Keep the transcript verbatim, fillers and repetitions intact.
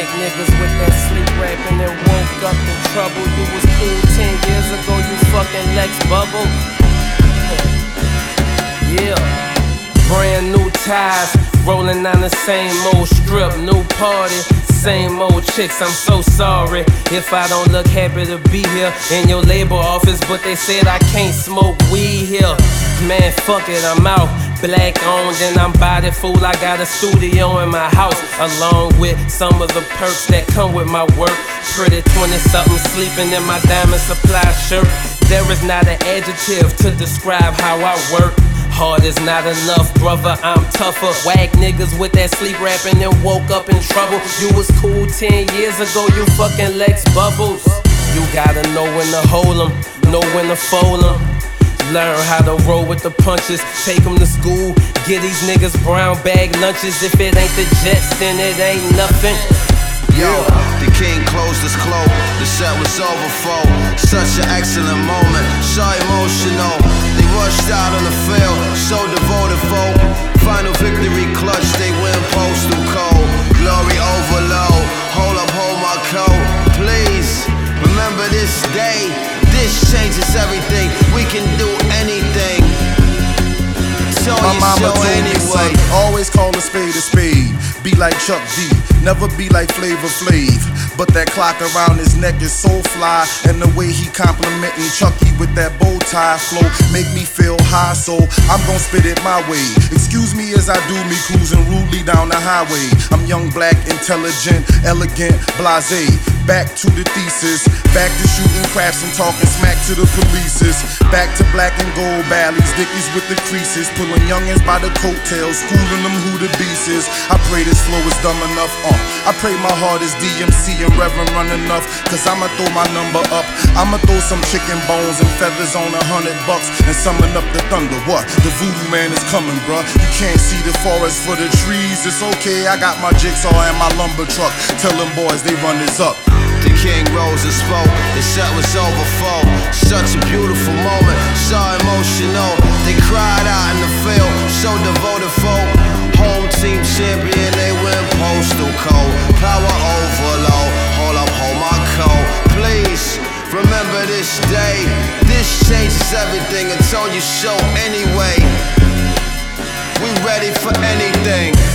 niggas with that sleep rapping and woke up in trouble. You was cool ten years ago, you fucking Lex Bubble. Yeah, brand new ties, rolling down the same old strip, new party, same old chicks. I'm so sorry if I don't look happy to be here in your labor office, but they said I can't smoke weed here. Man, fuck it, I'm out. Black owned and I'm body fool. I got a studio in my house, along with some of the perks that come with my work. Pretty twenty-something sleeping in my Diamond Supply shirt. There is not an adjective to describe how I work. Hard is not enough, brother, I'm tougher. Whack niggas with that sleep rapping and woke up in trouble. You was cool ten years ago, you fucking Lex Bubbles. You gotta know when to hold 'em, know when to fold 'em. Learn how to roll with the punches, take them to school, get these niggas brown bag lunches. If it ain't the Jets, then it ain't nothing. Yo, the king closed his cloak, the set was over for such an excellent moment, so emotional. They rushed out on the field, so devoted folk. Final victory clutch, they win postal code. Glory overload, hold up, hold my coat. Please, remember this day. This changes everything, we can do anything. So My mama show told anyway. me, son, always call a spade a spade. Be like Chuck D, never be like Flavor Flav. But that clock around his neck is so fly, and the way he complimenting Chucky with that bow tie flow make me feel high, so I'm gon' spit it my way. Excuse me as I do me cruising rudely down the highway. I'm young, black, intelligent, elegant, blasé. Back to the thesis, back to shooting craps and talking smack to the polices. Back to black and gold valleys, dickies with the creases, pulling youngins by the coattails, schooling them who the beast is. I pray this flow is dumb enough, uh I pray my heart is D M C and Reverend run enough, cause I'ma throw my number up. I'ma throw some chicken bones and feathers on a hundred bucks and summon up the thunder. What? The voodoo man is coming, bruh. You can't see the forest for the trees. It's okay, I got my jigsaw and my lumber truck. Tell them boys they run this up. The king rose and spoke, the set was over for such a beautiful moment, so emotional. They cried out in the field, so devoted folk. Home team champion, they win postal code. Power overload, hold up, hold my coat. Please, remember this day. This changes everything, and told you so anyway. We ready for anything.